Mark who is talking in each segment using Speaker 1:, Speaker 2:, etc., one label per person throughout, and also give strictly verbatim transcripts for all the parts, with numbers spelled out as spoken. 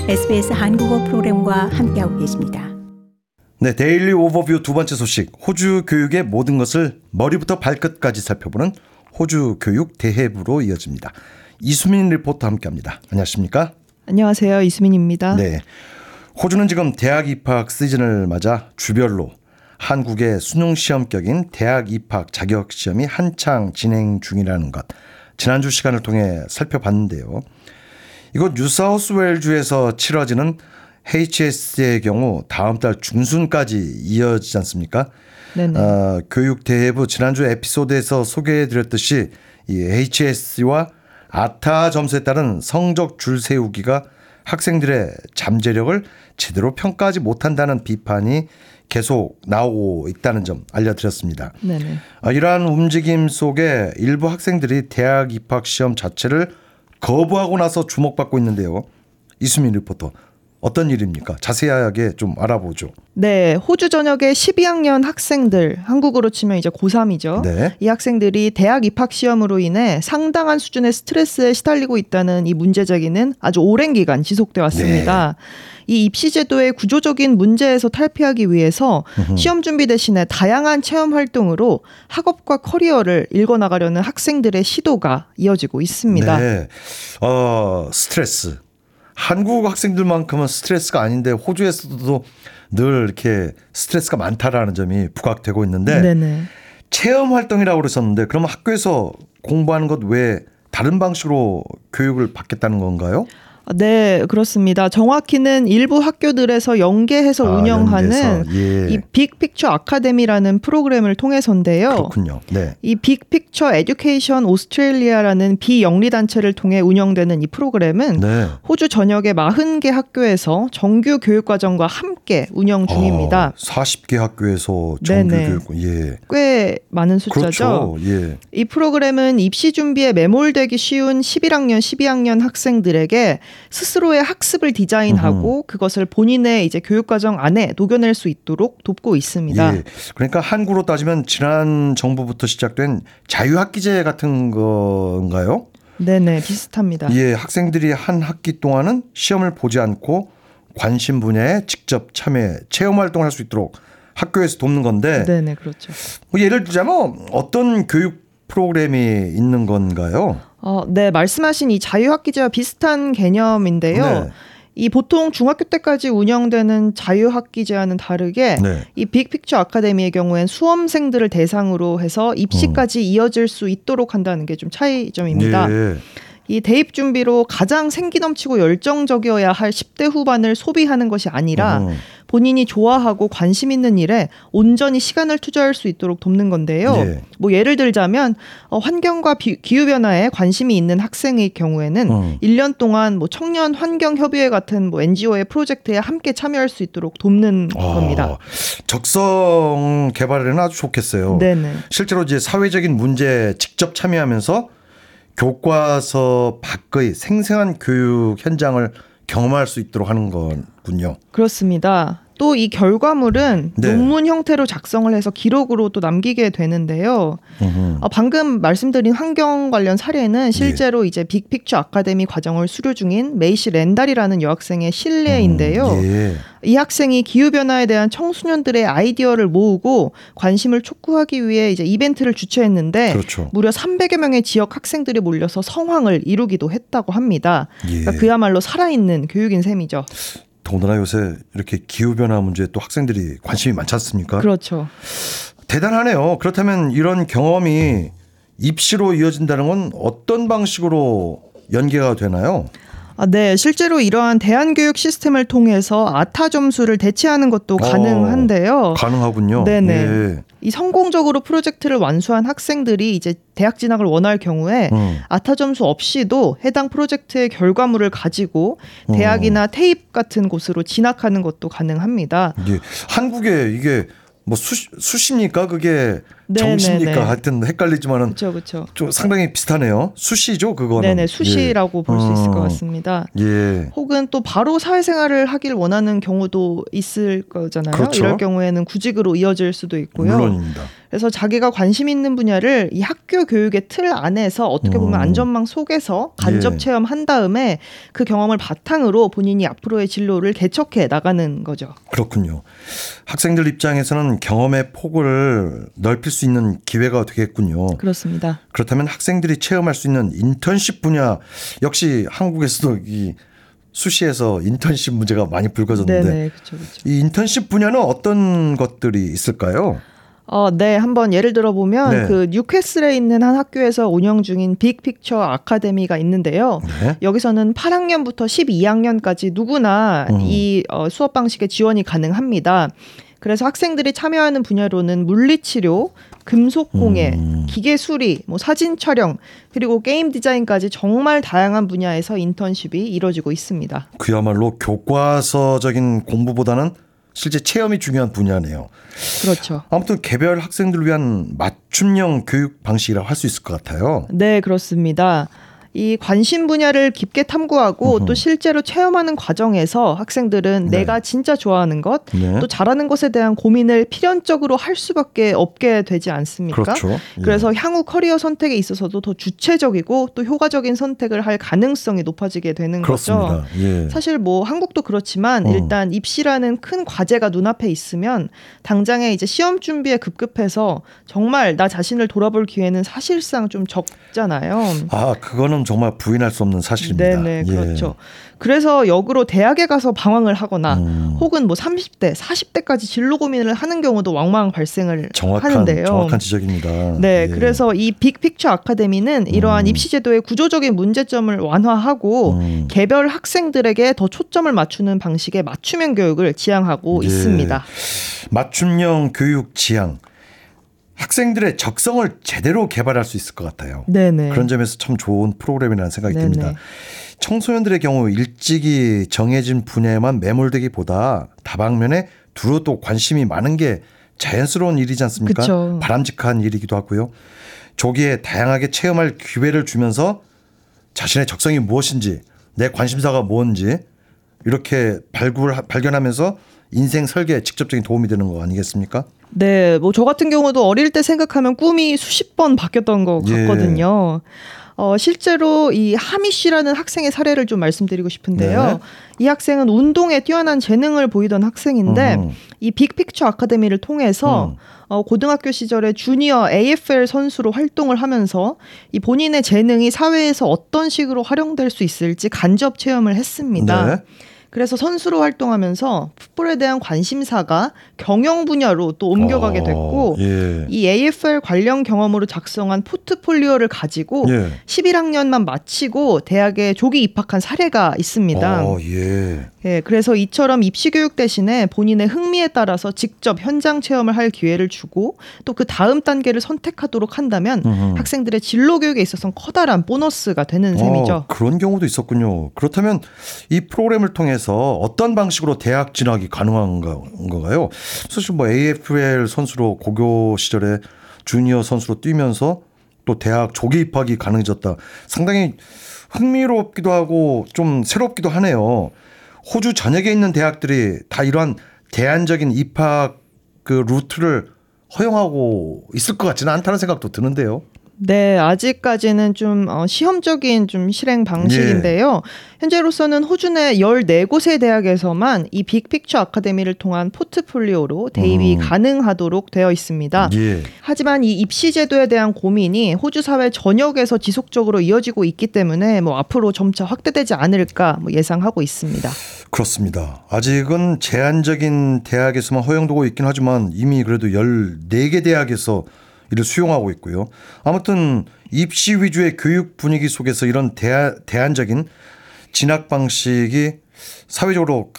Speaker 1: 에스비에스 한국어 프로그램과 함께하고 계십니다.
Speaker 2: 네, 데일리 오버뷰 두 번째 소식. 호주 교육의 모든 것을 머리부터 발끝까지 살펴보는 호주 교육 대해부로 이어집니다. 이수민 리포터 함께합니다. 안녕하십니까?
Speaker 3: 안녕하세요. 이수민입니다.
Speaker 2: 네, 호주는 지금 대학 입학 시즌을 맞아 주별로 한국의 수능 시험격인 대학 입학 자격 시험이 한창 진행 중이라는 것. 지난주 시간을 통해 살펴봤는데요. 이곳 뉴사우스웨일주에서 치러지는 에이치에스의 경우 다음 달 중순까지 이어지지 않습니까?
Speaker 3: 네네.
Speaker 2: 어, 교육대회부 지난주 에피소드에서 소개해드렸듯이 이 에이치에스와 아타 점수에 따른 성적 줄 세우기가 학생들의 잠재력을 제대로 평가하지 못한다는 비판이 계속 나오고 있다는 점 알려드렸습니다.
Speaker 3: 네네.
Speaker 2: 어, 이러한 움직임 속에 일부 학생들이 대학 입학 시험 자체를 거부하고 나서 주목받고 있는데요. 이수민 리포터, 어떤 일입니까? 자세하게 좀 알아보죠.
Speaker 3: 네, 호주 전역의 십이 학년 학생들, 한국으로 치면 이제 고삼이죠.
Speaker 2: 네.
Speaker 3: 이 학생들이 대학 입학 시험으로 인해 상당한 수준의 스트레스에 시달리고 있다는 이 문제 제기는 아주 오랜 기간 지속돼 왔습니다. 네. 이 입시 제도의 구조적인 문제에서 탈피하기 위해서 으흠. 시험 준비 대신에 다양한 체험 활동으로 학업과 커리어를 읽어나가려는 학생들의 시도가 이어지고 있습니다.
Speaker 2: 네, 어, 스트레스. 한국 학생들만큼은 스트레스가 아닌데 호주에서도 늘 이렇게 스트레스가 많다라는 점이 부각되고 있는데 네네. 체험 활동이라고 그러셨는데 그러면 학교에서 공부하는 것 외에 다른 방식으로 교육을 받겠다는 건가요?
Speaker 3: 네, 그렇습니다. 정확히는 일부 학교들에서 연계해서 아, 운영하는 예. 이 빅픽처 아카데미라는 프로그램을 통해서인데요.
Speaker 2: 그렇군요. 네.
Speaker 3: 이 빅픽처 에듀케이션 오스트레일리아라는 비영리 단체를 통해 운영되는 이 프로그램은 네. 호주 전역의 사십 개 학교에서 정규 교육과정과 함께 운영 중입니다.
Speaker 2: 아, 사십 개 학교에서 정규 교육, 예.
Speaker 3: 꽤 많은 숫자죠.
Speaker 2: 그렇죠. 예.
Speaker 3: 이 프로그램은 입시 준비에 매몰되기 쉬운 십일 학년, 십이 학년 학생들에게 스스로의 학습을 디자인하고 으흠. 그것을 본인의 이제 교육과정 안에 녹여낼 수 있도록 돕고 있습니다.
Speaker 2: 예. 그러니까 한국으로 따지면 지난 정부부터 시작된 자유학기제 같은 건가요?
Speaker 3: 네네, 비슷합니다.
Speaker 2: 예, 학생들이 한 학기 동안은 시험을 보지 않고 관심 분야에 직접 참여, 체험 활동을 할 수 있도록 학교에서 돕는 건데.
Speaker 3: 네네, 그렇죠.
Speaker 2: 뭐 예를 들자면 어떤 교육 프로그램이 있는 건가요?
Speaker 3: 어, 네, 말씀하신 이 자유학기제와 비슷한 개념인데요. 네. 이 보통 중학교 때까지 운영되는 자유학기제와는 다르게 네. 이 빅픽처 아카데미의 경우엔 수험생들을 대상으로 해서 입시까지 음. 이어질 수 있도록 한다는 게 좀 차이점입니다. 네. 이 대입 준비로 가장 생기 넘치고 열정적이어야 할 십 대 후반을 소비하는 것이 아니라 음. 본인이 좋아하고 관심 있는 일에 온전히 시간을 투자할 수 있도록 돕는 건데요. 예. 뭐 예를 들자면 어, 환경과 비, 기후변화에 관심이 있는 학생의 경우에는 음. 일 년 동안 뭐 청년 환경협의회 같은 뭐 엔지오의 프로젝트에 함께 참여할 수 있도록 돕는 아, 겁니다.
Speaker 2: 적성 개발에는 아주 좋겠어요. 네네. 실제로 이제 사회적인 문제에 직접 참여하면서 교과서 밖의 생생한 교육 현장을 경험할 수 있도록 하는 거군요.
Speaker 3: 그렇습니다. 또 이 결과물은 네. 논문 형태로 작성을 해서 기록으로 또 남기게 되는데요. 어, 방금 말씀드린 환경 관련 사례는 실제로 예. 이제 빅픽처 아카데미 과정을 수료 중인 메이시 렌달이라는 여학생의 실례인데요. 음, 예. 이 학생이 기후변화에 대한 청소년들의 아이디어를 모으고 관심을 촉구하기 위해 이제 이벤트를 주최했는데 그렇죠. 무려 삼백여 명의 지역 학생들이 몰려서 성황을 이루기도 했다고 합니다. 예. 그러니까 그야말로 살아있는 교육인 셈이죠.
Speaker 2: 더군다나 요새 이렇게 기후변화 문제에 또 학생들이 관심이 많지 않습니까?
Speaker 3: 그렇죠.
Speaker 2: 대단하네요. 그렇다면 이런 경험이 입시로 이어진다는 건 어떤 방식으로 연계가 되나요?
Speaker 3: 아, 네, 실제로 이러한 대안교육 시스템을 통해서 아타 점수를 대체하는 것도 가능한데요.
Speaker 2: 어, 가능하군요.
Speaker 3: 네네.
Speaker 2: 예.
Speaker 3: 이 성공적으로 프로젝트를 완수한 학생들이 이제 대학 진학을 원할 경우에 음. 아타 점수 없이도 해당 프로젝트의 결과물을 가지고 대학이나 음. 테이프 같은 곳으로 진학하는 것도 가능합니다.
Speaker 2: 예. 한국에 이게 뭐 수, 수시입니까? 그게 네, 정시입니까? 네, 네. 하여튼 헷갈리지만은
Speaker 3: 그쵸, 그쵸.
Speaker 2: 좀 상당히 비슷하네요. 수시죠, 그거는.
Speaker 3: 네네, 수시라고 예. 볼 수 있을 것 같습니다.
Speaker 2: 예.
Speaker 3: 혹은 또 바로 사회생활을 하길 원하는 경우도 있을 거잖아요. 그렇죠. 이럴 경우에는 구직으로 이어질 수도 있고요.
Speaker 2: 물론입니다.
Speaker 3: 그래서 자기가 관심 있는 분야를 이 학교 교육의 틀 안에서 어떻게 보면
Speaker 2: 음.
Speaker 3: 안전망 속에서 간접
Speaker 2: 예.
Speaker 3: 체험한 다음에 그 경험을 바탕으로 본인이 앞으로의 진로를 개척해 나가는 거죠.
Speaker 2: 그렇군요. 학생들 입장에서는 경험의 폭을 넓힐 수 있는 기회가 되겠군요.
Speaker 3: 그렇습니다.
Speaker 2: 그렇다면 학생들이 체험할 수 있는 인턴십 분야 역시 한국에서도 이 수시에서 인턴십 문제가 많이 불거졌는데
Speaker 3: 네네, 그렇죠, 그렇죠.
Speaker 2: 이 인턴십 분야는 어떤 것들이 있을까요?
Speaker 3: 어, 네, 한번 예를 들어보면
Speaker 2: 네.
Speaker 3: 그 뉴캐슬에 있는 한 학교에서 운영 중인 빅픽처 아카데미가 있는데요.
Speaker 2: 네.
Speaker 3: 여기서는 팔 학년부터 십이 학년까지 누구나
Speaker 2: 음.
Speaker 3: 이 어, 수업 방식에 지원이 가능합니다. 그래서 학생들이 참여하는 분야로는 물리치료, 금속공예,
Speaker 2: 음.
Speaker 3: 기계수리, 뭐 사진 촬영, 그리고 게임 디자인까지 정말 다양한 분야에서 인턴십이 이루어지고 있습니다.
Speaker 2: 그야말로 교과서적인 공부보다는 실제 체험이 중요한 분야네요.
Speaker 3: 그렇죠.
Speaker 2: 아무튼 개별 학생들을 위한 맞춤형 교육 방식이라고 할 수 있을 것 같아요.
Speaker 3: 네, 그렇습니다. 이 관심 분야를 깊게 탐구하고
Speaker 2: 으흠.
Speaker 3: 또 실제로 체험하는 과정에서 학생들은
Speaker 2: 네.
Speaker 3: 내가 진짜 좋아하는 것,
Speaker 2: 네.
Speaker 3: 또 잘하는 것에 대한 고민을 필연적으로 할 수밖에 없게 되지 않습니까?
Speaker 2: 그렇죠. 예.
Speaker 3: 그래서 향후 커리어 선택에 있어서도 더 주체적이고 또 효과적인 선택을 할 가능성이 높아지게 되는
Speaker 2: 그렇습니다.
Speaker 3: 거죠.
Speaker 2: 예.
Speaker 3: 사실 뭐 한국도 그렇지만
Speaker 2: 음.
Speaker 3: 일단 입시라는 큰 과제가 눈앞에 있으면 당장에 이제 시험 준비에 급급해서 정말 나 자신을 돌아볼 기회는 사실상 좀 적잖아요.
Speaker 2: 아, 그거는 정말 부인할 수 없는 사실입니다.
Speaker 3: 네네,
Speaker 2: 예.
Speaker 3: 그렇죠. 그래서 역으로 대학에 가서 방황을 하거나
Speaker 2: 음.
Speaker 3: 혹은 뭐 삼십 대, 사십 대까지 진로 고민을 하는 경우도 왕왕 발생을
Speaker 2: 정확한,
Speaker 3: 하는데요.
Speaker 2: 정확한 지적입니다.
Speaker 3: 네,
Speaker 2: 예.
Speaker 3: 그래서 이 빅픽처 아카데미는 이러한
Speaker 2: 음.
Speaker 3: 입시제도의 구조적인 문제점을 완화하고
Speaker 2: 음.
Speaker 3: 개별 학생들에게 더 초점을 맞추는 방식의 맞춤형 교육을 지향하고
Speaker 2: 예.
Speaker 3: 있습니다.
Speaker 2: 맞춤형 교육 지향. 학생들의 적성을 제대로 개발할 수 있을 것 같아요.
Speaker 3: 네네.
Speaker 2: 그런 점에서 참 좋은 프로그램이라는 생각이
Speaker 3: 네네.
Speaker 2: 듭니다. 청소년들의 경우 일찍이 정해진 분야에만 매몰되기보다 다방면에 두루 또 관심이 많은 게 자연스러운 일이지 않습니까?
Speaker 3: 그쵸.
Speaker 2: 바람직한 일이기도 하고요. 조기에 다양하게 체험할 기회를 주면서 자신의 적성이 무엇인지, 내 관심사가 뭔지 이렇게 발굴, 발견하면서 인생 설계에 직접적인 도움이 되는 거 아니겠습니까?
Speaker 3: 네, 뭐 저 같은 경우도 어릴 때 생각하면 꿈이 수십 번 바뀌었던 것
Speaker 2: 예.
Speaker 3: 같거든요. 어, 실제로 이 하미 씨라는 학생의 사례를 좀 말씀드리고 싶은데요.
Speaker 2: 네.
Speaker 3: 이 학생은 운동에 뛰어난 재능을 보이던 학생인데
Speaker 2: 음.
Speaker 3: 이 빅픽처 아카데미를 통해서
Speaker 2: 음.
Speaker 3: 어, 고등학교 시절에 주니어 에이에프엘 선수로 활동을 하면서 이 본인의 재능이 사회에서 어떤 식으로 활용될 수 있을지 간접 체험을 했습니다.
Speaker 2: 네.
Speaker 3: 그래서 선수로 활동하면서 풋볼에 대한 관심사가 경영 분야로 또 옮겨가게 됐고
Speaker 2: 어, 예.
Speaker 3: 이 에이에프엘 관련 경험으로 작성한 포트폴리오를 가지고
Speaker 2: 예.
Speaker 3: 십일 학년만 마치고 대학에 조기 입학한 사례가 있습니다.
Speaker 2: 어, 예.
Speaker 3: 예, 그래서 이처럼 입시 교육 대신에 본인의 흥미에 따라서 직접 현장 체험을 할 기회를 주고 또 그 다음 단계를 선택하도록 한다면
Speaker 2: 음흠.
Speaker 3: 학생들의 진로 교육에 있어서는 커다란 보너스가 되는 셈이죠.
Speaker 2: 어, 그런 경우도 있었군요. 그렇다면 이 프로그램을 통해서 어떤 방식으로 대학 진학이 가능한 건가요? 사실 뭐 에이에프엘 선수로 고교 시절에 주니어 선수로 뛰면서 또 대학 조기 입학이 가능해졌다. 상당히 흥미롭기도 하고 좀 새롭기도 하네요. 호주 전역에 있는 대학들이 다 이러한 대안적인 입학 그 루트를 허용하고 있을 것 같지는 않다는 생각도 드는데요.
Speaker 3: 네, 아직까지는 좀 어, 시험적인 좀 실행 방식인데요. 예. 현재로서는 호주 내 열네 곳의 대학에서만 이 빅픽처 아카데미를 통한 포트폴리오로 대입이
Speaker 2: 음.
Speaker 3: 가능하도록 되어 있습니다.
Speaker 2: 예.
Speaker 3: 하지만 이 입시 제도에 대한 고민이 호주 사회 전역에서 지속적으로 이어지고 있기 때문에 뭐 앞으로 점차 확대되지 않을까 뭐 예상하고 있습니다.
Speaker 2: 그렇습니다. 아직은 제한적인 대학에서만 허용되고 있긴 하지만 이미 그래도 열네 개 대학에서 이를 수용하고 있고요. 아무튼 입시 위주의 교육 분위기 속에서 이런 대안, 대안적인 진학 방식이 사회적으로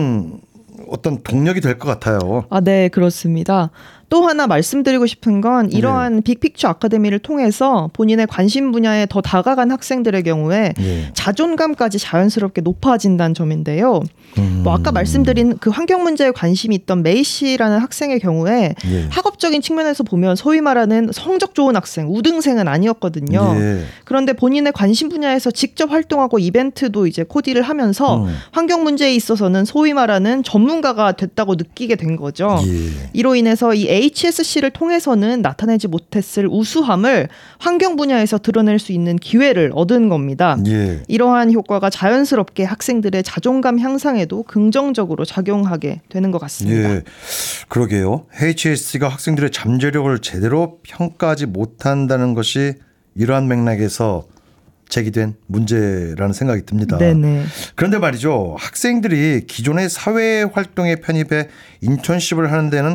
Speaker 2: 큰 어떤 동력이 될 것 같아요.
Speaker 3: 아, 네, 그렇습니다. 또 하나 말씀드리고 싶은 건 이러한 네. 빅픽처 아카데미를 통해서 본인의 관심 분야에 더 다가간 학생들의 경우에 네. 자존감까지 자연스럽게 높아진다는 점인데요. 음. 뭐 아까 말씀드린 그 환경 문제에 관심이 있던 메이 씨라는 학생의 경우에 네. 학업적인 측면에서 보면 소위 말하는 성적 좋은 학생, 우등생은 아니었거든요. 네. 그런데 본인의 관심 분야에서 직접 활동하고 이벤트도 이제 코디를 하면서 음. 환경 문제에 있어서는 소위 말하는 전문가가 됐다고 느끼게 된 거죠. 네. 이로 인해서 이 에이치에스씨를 통해서는 나타내지 못했을 우수함을 환경 분야에서 드러낼 수 있는 기회를 얻은 겁니다.
Speaker 2: 예.
Speaker 3: 이러한 효과가 자연스럽게 학생들의 자존감 향상에도 긍정적으로 작용하게 되는 것 같습니다.
Speaker 2: 예, 그러게요. 에이치에스씨가 학생들의 잠재력을 제대로 평가하지 못한다는 것이 이러한 맥락에서 제기된 문제라는 생각이 듭니다.
Speaker 3: 네네.
Speaker 2: 그런데 말이죠. 학생들이 기존의 사회활동에 편입해 인턴십을 하는 데는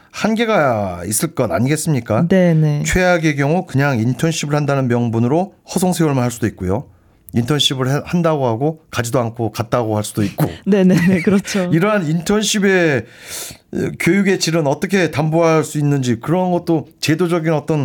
Speaker 2: 한계가 있을 것 아니겠습니까?
Speaker 3: 네네.
Speaker 2: 최악의 경우 그냥 인턴십을 한다는 명분으로 허송세월만 할 수도 있고요. 인턴십을 한다고 하고 가지도 않고 갔다고 할 수도 있고.
Speaker 3: 네네네. 그렇죠.
Speaker 2: 이러한 인턴십의 교육의 질은 어떻게 담보할 수 있는지 그런 것도 제도적인 어떤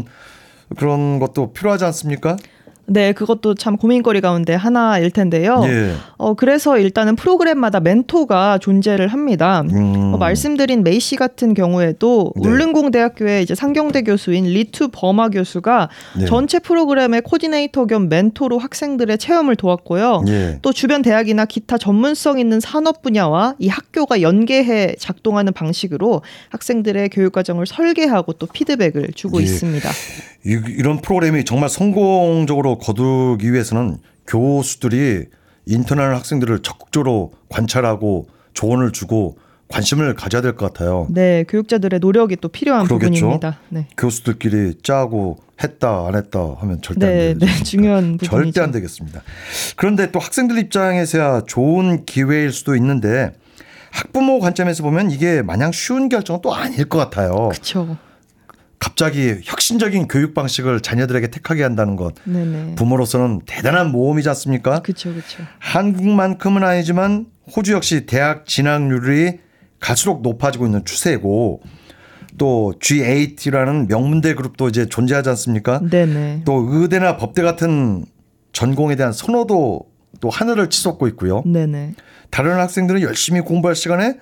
Speaker 2: 그런 것도 필요하지 않습니까?
Speaker 3: 네, 그것도 참 고민거리 가운데 하나일 텐데요.
Speaker 2: 예.
Speaker 3: 어, 그래서 일단은 프로그램마다 멘토가 존재를 합니다.
Speaker 2: 음.
Speaker 3: 어, 말씀드린 메이 씨 같은 경우에도
Speaker 2: 네.
Speaker 3: 울릉공대학교의 이제 상경대 교수인 리투 버마 교수가
Speaker 2: 네.
Speaker 3: 전체 프로그램의 코디네이터 겸 멘토로 학생들의 체험을 도왔고요.
Speaker 2: 예.
Speaker 3: 또 주변 대학이나 기타 전문성 있는 산업 분야와 이 학교가 연계해 작동하는 방식으로 학생들의 교육 과정을 설계하고 또 피드백을 주고
Speaker 2: 예.
Speaker 3: 있습니다.
Speaker 2: 이, 이런 프로그램이 정말 성공적으로 거두기 위해서는 교수들이 인턴하는 학생들을 적극적으로 관찰하고 조언을 주고 관심을 가져야 될 것 같아요.
Speaker 3: 네, 교육자들의 노력이 또 필요한
Speaker 2: 그러겠죠.
Speaker 3: 부분입니다. 네.
Speaker 2: 교수들끼리 짜고 했다 안 했다 하면 절대
Speaker 3: 네,
Speaker 2: 안 되죠.
Speaker 3: 네, 중요한 부분이죠.
Speaker 2: 절대 안 되겠습니다. 그런데 또 학생들 입장에서야 좋은 기회일 수도 있는데 학부모 관점에서 보면 이게 마냥 쉬운 결정은 또 아닐 것 같아요.
Speaker 3: 그렇죠.
Speaker 2: 갑자기 혁신적인 교육 방식을 자녀들에게 택하게 한다는 것
Speaker 3: 네네.
Speaker 2: 부모로서는 대단한 모험이지 않습니까?
Speaker 3: 그렇죠, 그렇죠.
Speaker 2: 한국만큼은 아니지만 호주 역시 대학 진학률이 갈수록 높아지고 있는 추세고 또 지 에잇이라는 명문대 그룹도 이제 존재하지 않습니까?
Speaker 3: 네네.
Speaker 2: 또 의대나 법대 같은 전공에 대한 선호도 또 하늘을 치솟고 있고요.
Speaker 3: 네네.
Speaker 2: 다른 학생들은 열심히 공부할 시간에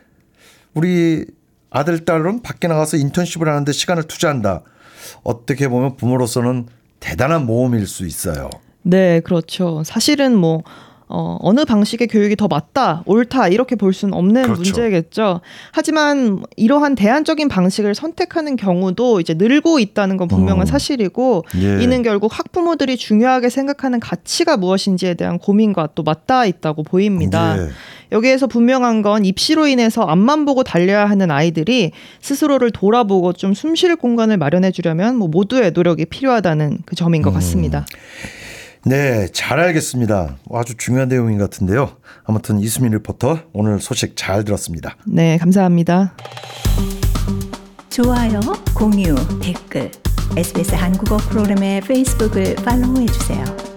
Speaker 2: 우리 아들, 딸은 밖에 나가서 인턴십을 하는데 시간을 투자한다. 어떻게 보면 부모로서는 대단한 모험일 수 있어요.
Speaker 3: 네, 그렇죠. 사실은 뭐 어, 어느 방식의 교육이 더 맞다, 옳다 이렇게 볼 수는 없는
Speaker 2: 그렇죠.
Speaker 3: 문제겠죠. 하지만 이러한 대안적인 방식을 선택하는 경우도 이제 늘고 있다는 건 분명한
Speaker 2: 음.
Speaker 3: 사실이고
Speaker 2: 예.
Speaker 3: 이는 결국 학부모들이 중요하게 생각하는 가치가 무엇인지에 대한 고민과 또 맞닿아 있다고 보입니다.
Speaker 2: 예.
Speaker 3: 여기에서 분명한 건 입시로 인해서 앞만 보고 달려야 하는 아이들이 스스로를 돌아보고 좀 숨 쉴 공간을 마련해 주려면 뭐 모두의 노력이 필요하다는 그 점인 것
Speaker 2: 음.
Speaker 3: 같습니다.
Speaker 2: 네, 잘 알겠습니다. 아주 중요한 내용인 것 같은데요. 아무튼 이수민 리포터 오늘 소식 잘 들었습니다.
Speaker 3: 네, 감사합니다.
Speaker 1: 좋아요, 공유, 댓글, 에스비에스 한국어 프로그램의 페이스북을 팔로우해주세요.